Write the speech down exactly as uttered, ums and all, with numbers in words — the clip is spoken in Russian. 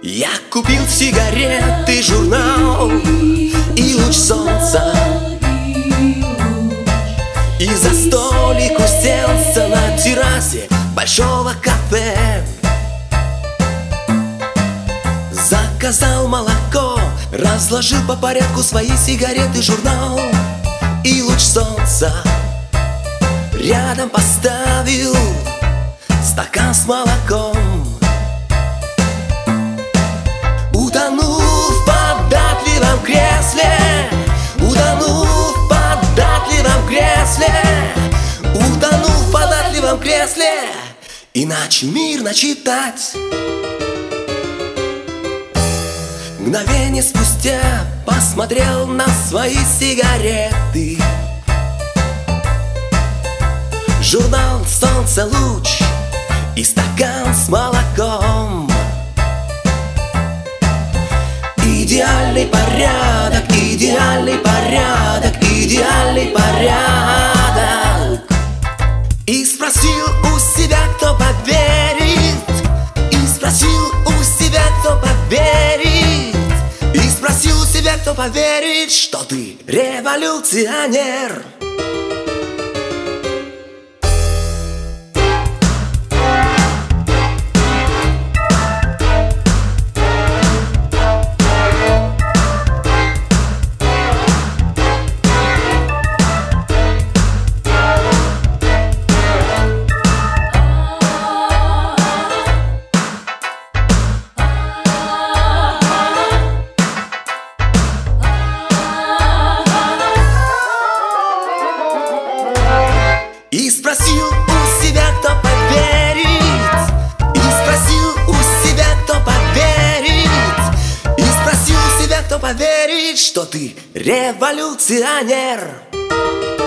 Я купил сигареты, журнал и луч солнца, и за столик уселся на террасе большого кафе. Заказал молоко, разложил по порядку свои сигареты, журнал и луч солнца. Рядом поставил стакан с молоком. Утонул в податливом кресле, утонул в податливом кресле, утонул в податливом кресле, и начал мирно читать. Мгновение спустя посмотрел на свои сигареты. Журнал, солнце, луч и стакан с молоком. Идеальный порядок, идеальный порядок, идеальный порядок. И спросил у себя, кто поверит, и спросил у себя, кто поверит, и спросил у себя, кто поверит, что ты революционер. И спросил у себя, кто поверит, и спросил у себя, кто поверит, и спросил у себя, кто поверит, что ты революционер.